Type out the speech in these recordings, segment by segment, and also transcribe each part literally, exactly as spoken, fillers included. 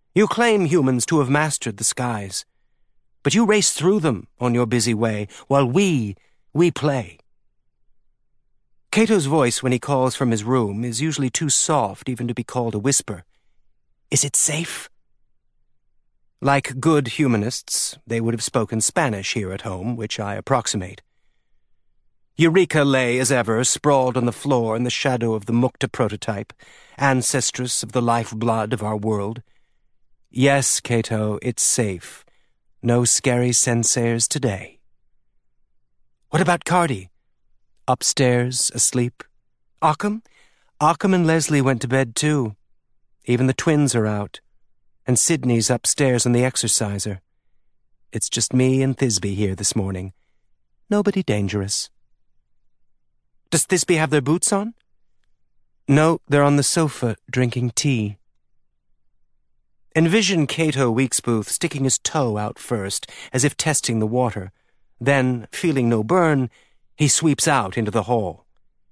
You claim humans to have mastered the skies, but you race through them on your busy way, while we, we play. Cato's voice when he calls from his room is usually too soft even to be called a whisper. Is it safe? Like good humanists, they would have spoken Spanish here at home, which I approximate. Eureka lay, as ever, sprawled on the floor in the shadow of the Mukta prototype, ancestress of the lifeblood of our world. Yes, Cato, it's safe. No scary senseirs today. What about Cardi? Upstairs, asleep. Occam? Occam and Leslie went to bed too. Even the twins are out. And Sydney's upstairs on the exerciser. It's just me and Thisbe here this morning. Nobody dangerous. Does Thisbe have their boots on? No, they're on the sofa drinking tea. Envision Cato Weeksbooth sticking his toe out first, as if testing the water. Then, feeling no burn, he sweeps out into the hall.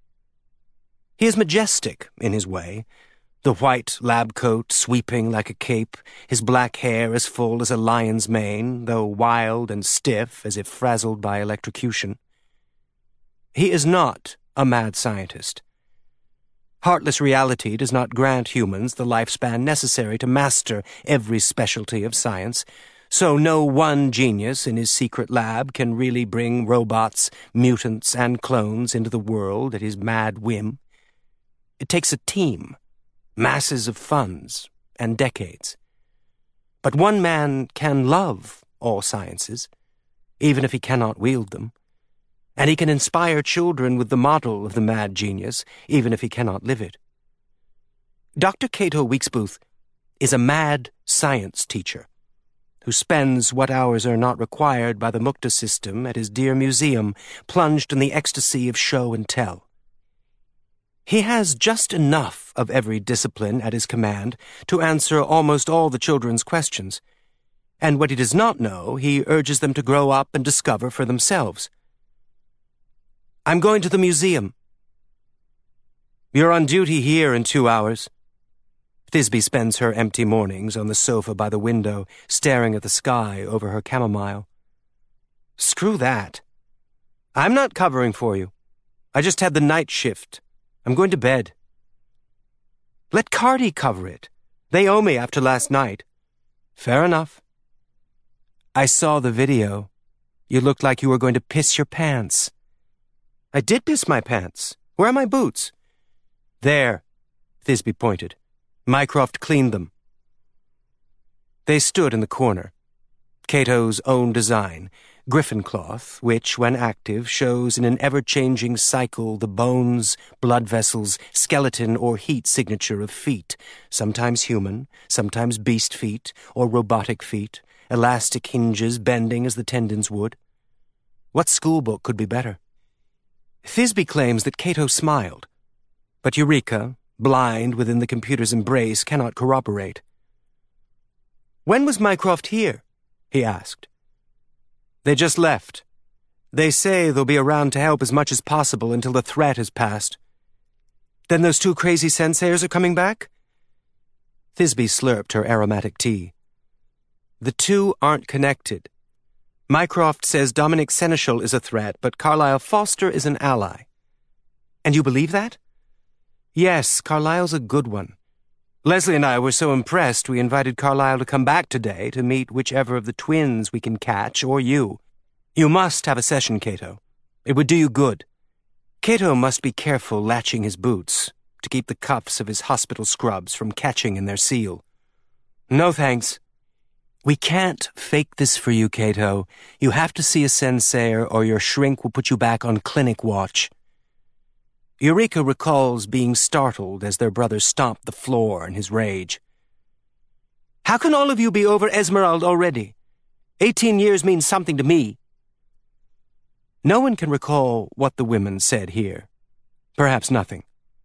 He is majestic in his way, the white lab coat sweeping like a cape, his black hair as full as a lion's mane, though wild and stiff as if frazzled by electrocution. He is not a mad scientist. Heartless reality does not grant humans the lifespan necessary to master every specialty of science, so no one genius in his secret lab can really bring robots, mutants, and clones into the world at his mad whim. It takes a team, masses of funds, and decades. But one man can love all sciences, even if he cannot wield them, and he can inspire children with the model of the mad genius, even if he cannot live it. Doctor Cato Weeksbooth is a mad science teacher, who spends what hours are not required by the Mukta system at his dear museum, plunged in the ecstasy of show and tell. He has just enough of every discipline at his command to answer almost all the children's questions, and what he does not know, he urges them to grow up and discover for themselves. I'm going to the museum. You're on duty here in two hours. Thisbe spends her empty mornings on the sofa by the window, staring at the sky over her chamomile. Screw that. I'm not covering for you. I just had the night shift. I'm going to bed. Let Cardi cover it. They owe me after last night. Fair enough. I saw the video. You looked like you were going to piss your pants. I did piss my pants. Where are my boots? There, Thisbe pointed. Mycroft cleaned them. They stood in the corner. Cato's own design, griffin cloth, which, when active, shows in an ever-changing cycle the bones, blood vessels, skeleton, or heat signature of feet, sometimes human, sometimes beast feet, or robotic feet, elastic hinges bending as the tendons would. What schoolbook could be better? Thisbe claims that Cato smiled, but Eureka, blind within the computer's embrace, cannot corroborate. When was Mycroft here? He asked. They just left. They say they'll be around to help as much as possible until the threat has passed. Then those two crazy senseirs are coming back? Thisbe slurped her aromatic tea. The two aren't connected. Mycroft says Dominic Seneschal is a threat, but Carlyle Foster is an ally. And you believe that? Yes, Carlyle's a good one. Leslie and I were so impressed we invited Carlyle to come back today to meet whichever of the twins we can catch, or you. You must have a session, Cato. It would do you good. Cato must be careful latching his boots to keep the cuffs of his hospital scrubs from catching in their seal. No thanks. We can't fake this for you, Cato. You have to see a sensei or your shrink will put you back on clinic watch. Eureka recalls being startled as their brother stomped the floor in his rage. How can all of you be over Esmeralda already? Eighteen years means something to me. No one can recall what the women said here. Perhaps nothing.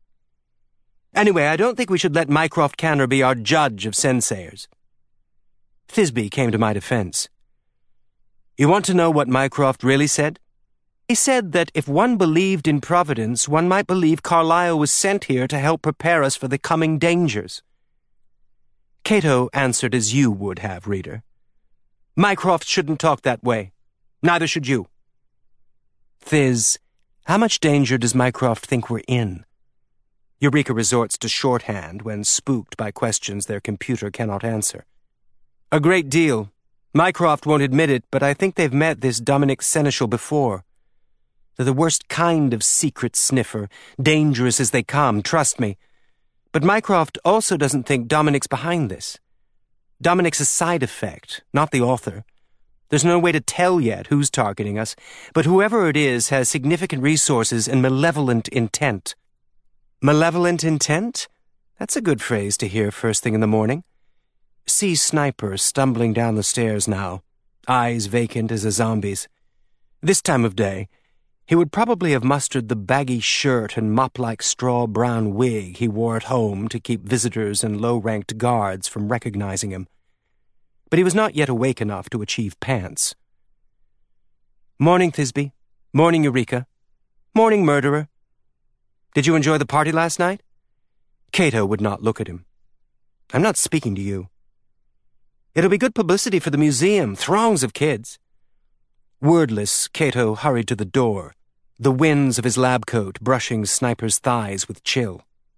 Anyway, I don't think we should let Mycroft Canner be our judge of senseirs. Thisbe came to my defense. You want to know what Mycroft really said? He said that if one believed in Providence, one might believe Carlyle was sent here to help prepare us for the coming dangers. Cato answered as you would have, reader. Mycroft shouldn't talk that way. Neither should you. Thiz, how much danger does Mycroft think we're in? Eureka resorts to shorthand when spooked by questions their computer cannot answer. A great deal. Mycroft won't admit it, but I think they've met this Dominic Seneschal before. They're the worst kind of secret sniffer, dangerous as they come, trust me. But Mycroft also doesn't think Dominic's behind this. Dominic's a side effect, not the author. There's no way to tell yet who's targeting us, but whoever it is has significant resources and malevolent intent. Malevolent intent? That's a good phrase to hear first thing in the morning. See Sniper stumbling down the stairs now, eyes vacant as a zombie's. This time of day, he would probably have mustered the baggy shirt and mop-like straw-brown wig he wore at home to keep visitors and low-ranked guards from recognizing him. But he was not yet awake enough to achieve pants. Morning, Thisbe. Morning, Eureka. Morning, murderer. Did you enjoy the party last night? Cato would not look at him. I'm not speaking to you. It'll be good publicity for the museum, throngs of kids. Wordless, Cato hurried to the door, the winds of his lab coat brushing Sniper's thighs with chill.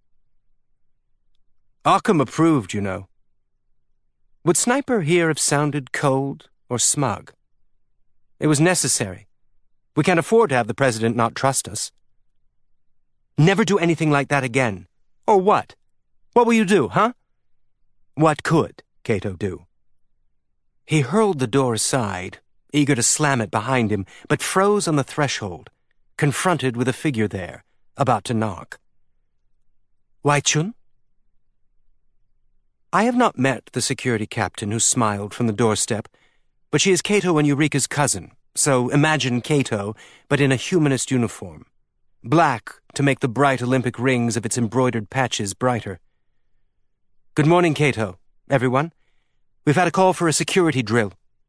Occam approved, you know. Would Sniper here have sounded cold or smug? It was necessary. We can't afford to have the president not trust us. Never do anything like that again. Or what? What will you do, huh? What could Cato do? He hurled the door aside, eager to slam it behind him, but froze on the threshold, confronted with a figure there, about to knock. Wai Chun? I have not met the security captain who smiled from the doorstep, but she is Cato and Eureka's cousin, so imagine Cato, but in a humanist uniform. Black to make the bright Olympic rings of its embroidered patches brighter. Good morning, Cato, everyone. We've had a call for a security drill.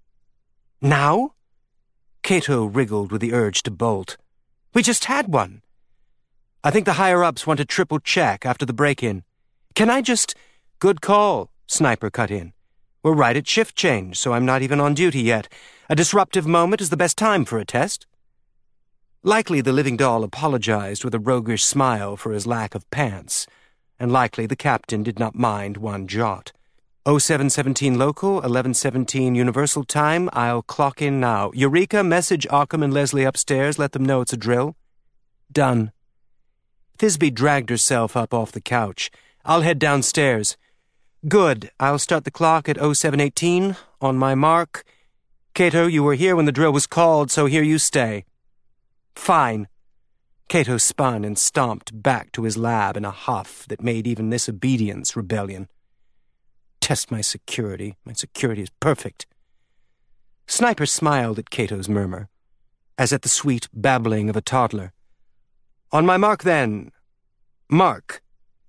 Now? Cato wriggled with the urge to bolt. We just had one. I think the higher-ups want a triple check after the break-in. Can I just... Good call, Sniper cut in. We're right at shift change, so I'm not even on duty yet. A disruptive moment is the best time for a test. Likely the living doll apologized with a roguish smile for his lack of pants, and likely the captain did not mind one jot. oh seven seventeen local, eleven seventeen universal time, I'll clock in now. Eureka, message Occam and Leslie upstairs, let them know it's a drill. Done. Thisbe dragged herself up off the couch. I'll head downstairs. Good, I'll start the clock at oh seven eighteen. On my mark. Cato, you were here when the drill was called, so here you stay. Fine. Cato spun and stomped back to his lab in a huff that made even this obedience rebellion. Test my security. My security is perfect. Sniper smiled at Cato's murmur, as at the sweet babbling of a toddler. On my mark, then. Mark.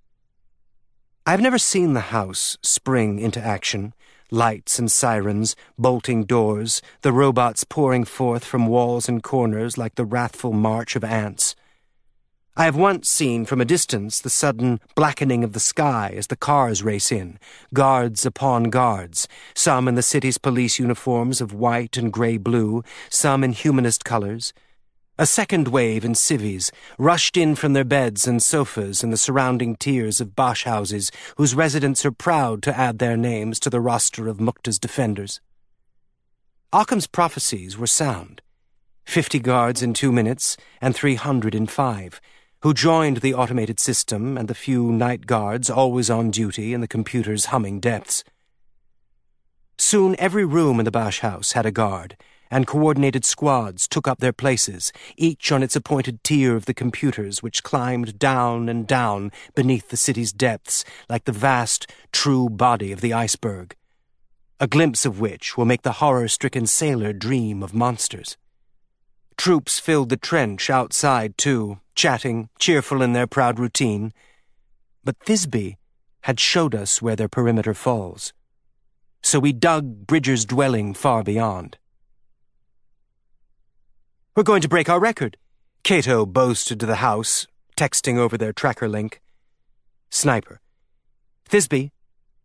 I've never seen the house spring into action, lights and sirens, bolting doors, the robots pouring forth from walls and corners like the wrathful march of ants. I have once seen from a distance the sudden blackening of the sky as the cars race in, guards upon guards, some in the city's police uniforms of white and grey-blue, some in humanist colors. A second wave in civvies rushed in from their beds and sofas in the surrounding tiers of Bosch houses whose residents are proud to add their names to the roster of Mukta's defenders. Occam's prophecies were sound. Fifty guards in two minutes and three hundred in five, who joined the automated system and the few night guards always on duty in the computer's humming depths. Soon every room in the Bosch house had a guard, and coordinated squads took up their places, each on its appointed tier of the computers which climbed down and down beneath the city's depths like the vast, true body of the iceberg, a glimpse of which will make the horror-stricken sailor dream of monsters. Troops filled the trench outside, too, chatting, cheerful in their proud routine. But Thisbe had showed us where their perimeter falls. So we dug Bridger's dwelling far beyond. We're going to break our record, Cato boasted to the house, texting over their tracker link. Sniper. Thisbe,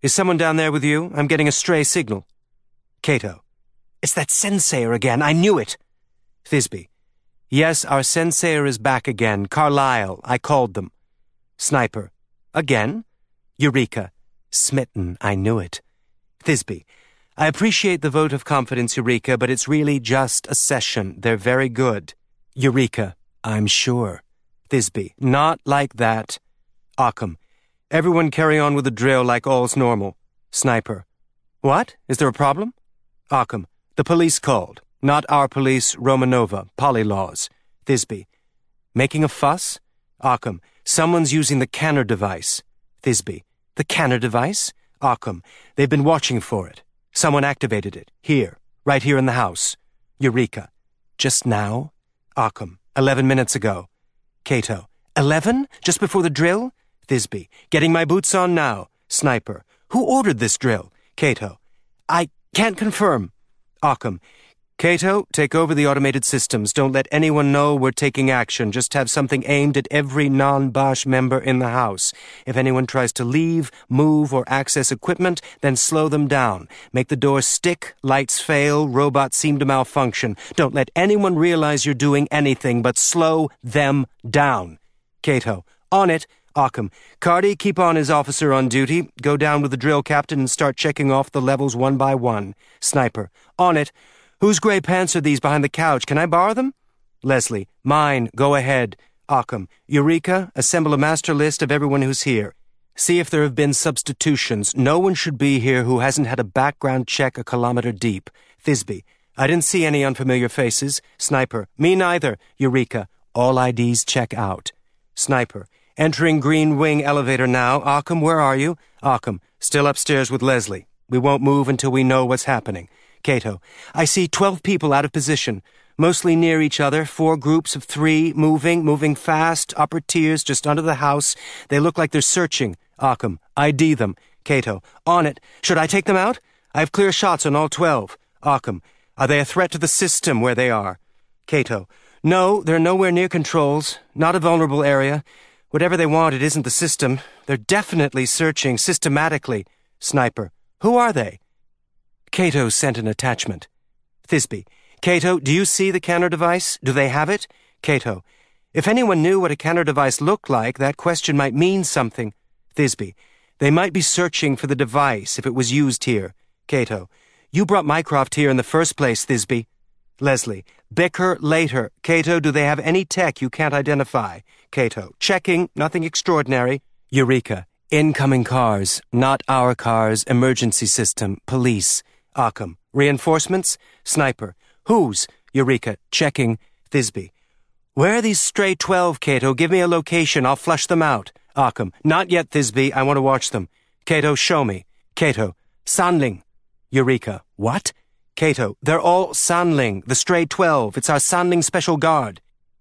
Is someone down there with you? I'm getting a stray signal. Cato. It's that Sensayer again. I knew it. Thisbe. Yes, our Sensayer is back again. Carlisle. I called them. Sniper. Again? Eureka. Smitten. I knew it. Thisbe. I appreciate the vote of confidence, Eureka, but it's really just a session. They're very good. Eureka. I'm sure. Thisbe. Not like that. Occam. Everyone carry on with the drill like all's normal. Sniper. What? Is there a problem? Occam. The police called. Not our police, Romanova. Polylaws. Thisbe. Making a fuss? Occam. Someone's using the Canner device. Thisbe. The Canner device? Occam. They've been watching for it. Someone activated it. Here. Right here in the house. Eureka. Just now? Occam. Eleven minutes ago. Cato. Eleven? Just before the drill? Thisbe. Getting my boots on now. Sniper. Who ordered this drill? Cato. I can't confirm. Occam. Cato, take over the automated systems. Don't let anyone know we're taking action. Just have something aimed at every non-Bosch member in the house. If anyone tries to leave, move, or access equipment, then slow them down. Make the doors stick, lights fail, robots seem to malfunction. Don't let anyone realize you're doing anything, but slow them down. Cato. On it. Occam. Cardi, keep on as officer on duty. Go down with the drill captain and start checking off the levels one by one. Sniper. On it. Whose grey pants are these behind the couch? Can I borrow them? Leslie. Mine. Go ahead. Occam. Eureka, assemble a master list of everyone who's here. See if there have been substitutions. No one should be here who hasn't had a background check a kilometer deep. Thisbe. I didn't see any unfamiliar faces. Sniper. Me neither. Eureka. All I Ds check out. Sniper. Entering Green Wing elevator now. Occam, where are you? Occam. Still upstairs with Leslie. We won't move until we know what's happening. Cato. I see twelve people out of position, mostly near each other, four groups of three, moving, moving fast, upper tiers just under the house. They look like they're searching. Occam. I D them. Cato. On it. Should I take them out? I have clear shots on all twelve. Occam. Are they a threat to the system where they are? Cato. No, they're nowhere near controls. Not a vulnerable area. Whatever they want, it isn't the system. They're definitely searching systematically. Sniper. Who are they? Cato sent an attachment. Thisbe. Cato, do you see the Canner device? Do they have it? Cato. If anyone knew what a Canner device looked like, that question might mean something. Thisbe. They might be searching for the device if it was used here. Cato. You brought Mycroft here in the first place, Thisbe. Leslie. Bicker later. Cato, do they have any tech you can't identify? Cato. Checking. Nothing extraordinary. Eureka. Incoming cars. Not our cars. Emergency system. Police. Occam. Reinforcements? Sniper. Whose? Eureka. Checking. Thisbe. Where are these stray twelve, Cato? Give me a location. I'll flush them out. Occam. Not yet, Thisbe. I want to watch them. Cato, show me. Cato. Sanling. Eureka. What? Cato. They're all Sanling. The stray twelve. It's our Sanling Special Guard.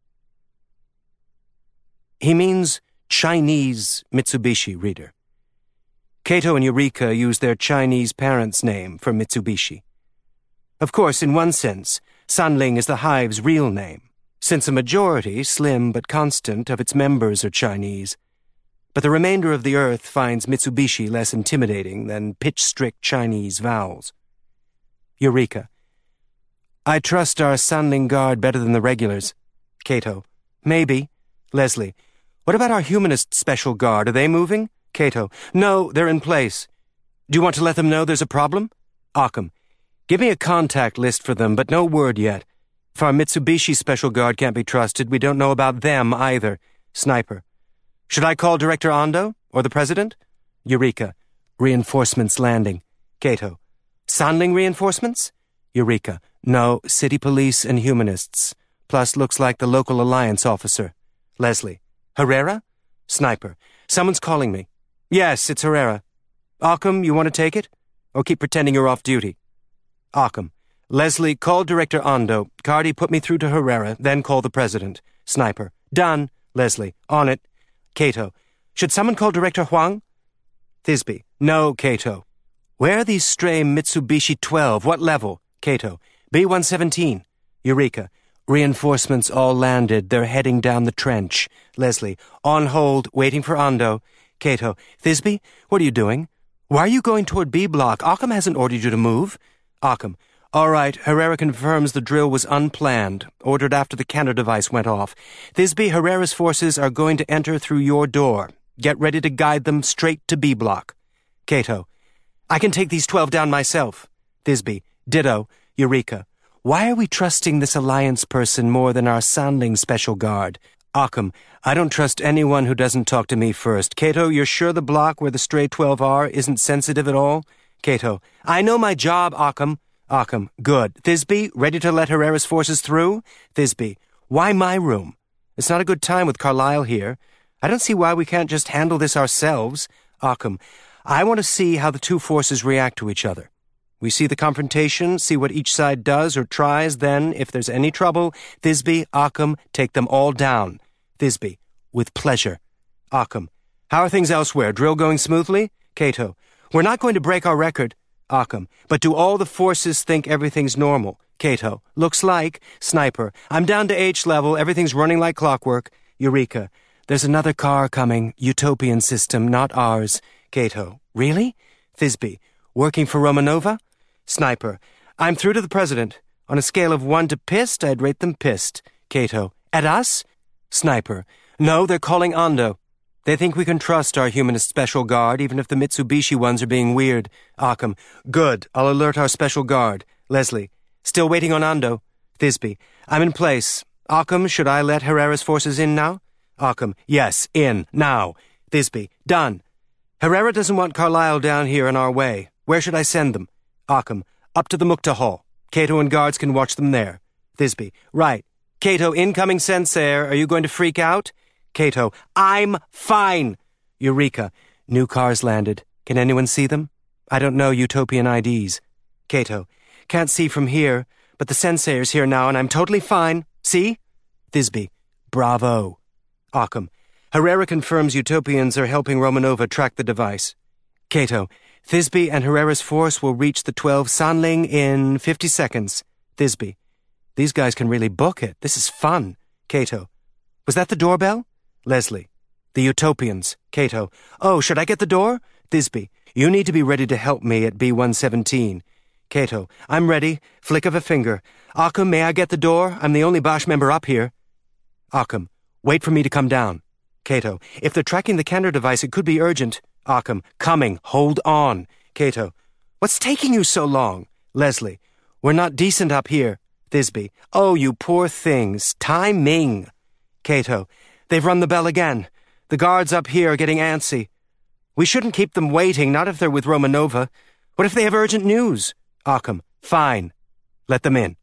He means Chinese Mitsubishi, reader. Cato and Eureka use their Chinese parents' name for Mitsubishi. Of course, in one sense, Sanling is the hive's real name, since a majority, slim but constant, of its members are Chinese. But the remainder of the earth finds Mitsubishi less intimidating than pitch-strict Chinese vowels. Eureka. I trust our Sanling Guard better than the regulars. Cato. Maybe. Leslie. What about our Humanist Special Guard? Are they moving? Cato. No, they're in place. Do you want to let them know there's a problem? Occam. Give me a contact list for them, but no word yet. If our Mitsubishi Special Guard can't be trusted, we don't know about them either. Sniper. Should I call Director Ando? Or the President? Eureka. Reinforcements landing. Cato. Sanling reinforcements? Eureka. No, city police and humanists. Plus looks like the local alliance officer. Leslie. Herrera? Sniper. Someone's calling me. Yes, it's Herrera. Occam, you want to take it? Or keep pretending you're off duty? Occam. Leslie, call Director Ando. Cardi, put me through to Herrera, then call the President. Sniper. Done. Leslie. On it. Cato. Should someone call Director Huang? Thisbe. No, Cato. Where are these stray Mitsubishi twelve? What level? Cato. B one seventeen. Eureka. Reinforcements all landed. They're heading down the trench. Leslie. On hold, waiting for Ando. Cato. Thisbe, what are you doing? Why are you going toward B block? Occam hasn't ordered you to move. Occam. All right, Herrera confirms the drill was unplanned, ordered after the counter device went off. Thisbe, Herrera's forces are going to enter through your door. Get ready to guide them straight to B block. Cato. I can take these twelve down myself. Thisbe. Ditto. Eureka. Why are we trusting this Alliance person more than our Sandling special guard? Occam. I don't trust anyone who doesn't talk to me first. Cato, you're sure the block where the stray twelve are isn't sensitive at all? Cato. I know my job, Occam. Occam. Good. Thisbe, ready to let Herrera's forces through? Thisbe. Why my room? It's not a good time with Carlyle here. I don't see why we can't just handle this ourselves. Occam. I want to see how the two forces react to each other. We see the confrontation, see what each side does or tries, then, if there's any trouble, Thisbe, Occam, take them all down. Thisbe. With pleasure. Occam. How are things elsewhere? Drill going smoothly? Cato. We're not going to break our record. Occam. But do all the forces think everything's normal? Cato. Looks like. Sniper. I'm down to H level. Everything's running like clockwork. Eureka. There's another car coming. Utopian system, not ours. Cato. Really? Thisbe. Working for Romanova? Sniper. I'm through to the president. On a scale of one to pissed, I'd rate them pissed. Cato. At us? Sniper. No, they're calling Ando. They think we can trust our humanist special guard, even if the Mitsubishi ones are being weird. Occam. Good. I'll alert our special guard. Leslie. Still waiting on Ando. Thisbe. I'm in place. Occam, should I let Herrera's forces in now? Occam. Yes, in. Now. Thisbe. Done. Herrera doesn't want Carlyle down here in our way. Where should I send them? Occam. Up to the Mukta Hall. Cato and guards can watch them there. Thisbe. Right. Cato, incoming Sensei. Are you going to freak out? Cato. I'm fine. Eureka. New cars landed. Can anyone see them? I don't know Utopian I Ds. Cato. Can't see from here, but the Sensei's here now and I'm totally fine. See? Thisbe. Bravo. Occam. Herrera confirms Utopians are helping Romanova track the device. Cato. Thisbe and Herrera's force will reach the twelve Sandling in fifty seconds. Thisbe. These guys can really book it. This is fun. Cato. Was that the doorbell? Leslie. The Utopians. Cato. Oh, should I get the door? Thisbe. You need to be ready to help me at B one seventeen. Cato. I'm ready. Flick of a finger. Occam, may I get the door? I'm the only Bosch member up here. Occam. Wait for me to come down. Cato. If they're tracking the Kenner device, it could be urgent. Occam. Coming. Hold on. Cato. What's taking you so long? Leslie. We're not decent up here. Thisbe. Oh, you poor things. Timing. Cato. They've run the bell again. The guards up here are getting antsy. We shouldn't keep them waiting, not if they're with Romanova. What if they have urgent news? Occam. Fine. Let them in.